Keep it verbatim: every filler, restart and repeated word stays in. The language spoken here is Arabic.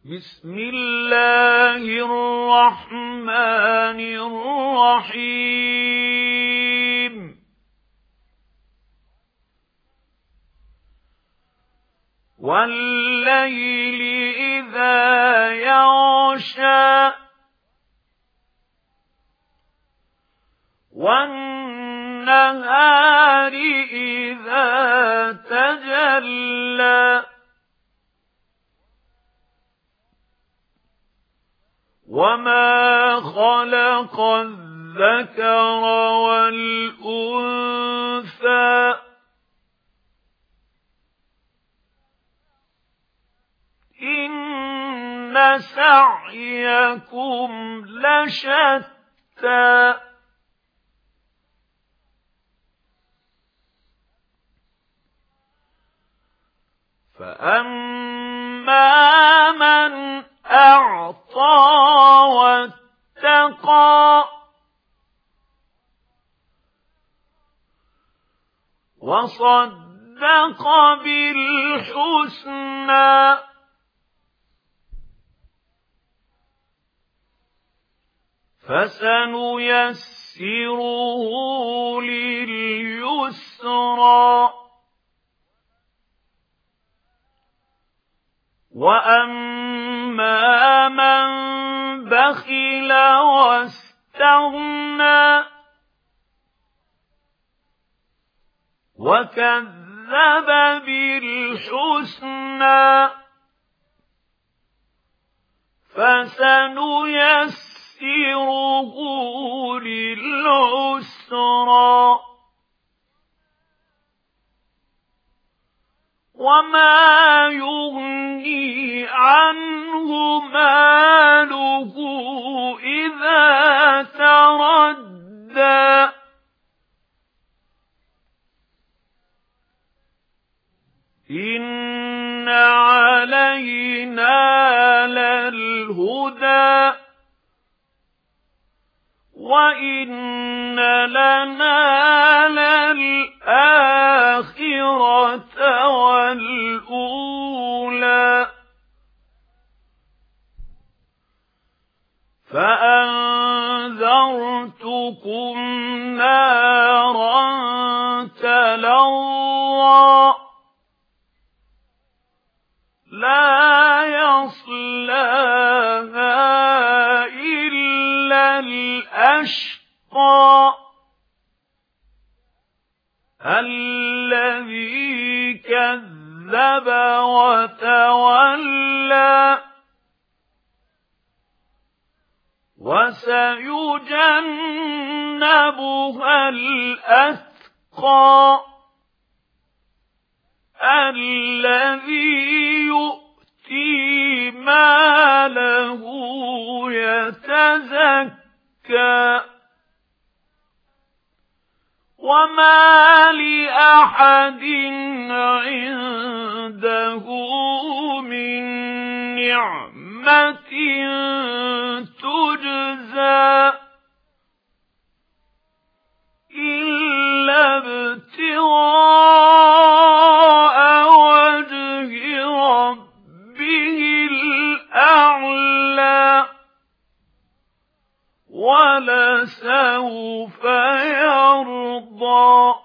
بسم الله الرحمن الرحيم والليل إذا يغشى والنهار إذا تجلى وما خلق الذكر والأنثى إن سعيكم لشتى فأما من أعطى واتقى وصدق بالحسنى فسنيسره لليسرى وأما من بخل واستغنى وكذب بالحسنى فسنيسره للعسرى وما يغني عنه ماله إذا تردى إن علينا للهدى وإن لنا للآخرة والأولى فأنذرتكم نارا تلظى لا يصلاها إلا الأشقى الذي كذب وتولى وسيجنبها الأتقى الذي يؤتي ماله يتزكى وما لأحد عنده من نعمة تجزى إلا ابتغاء وجه ربه الأعلى ولسوف يرضى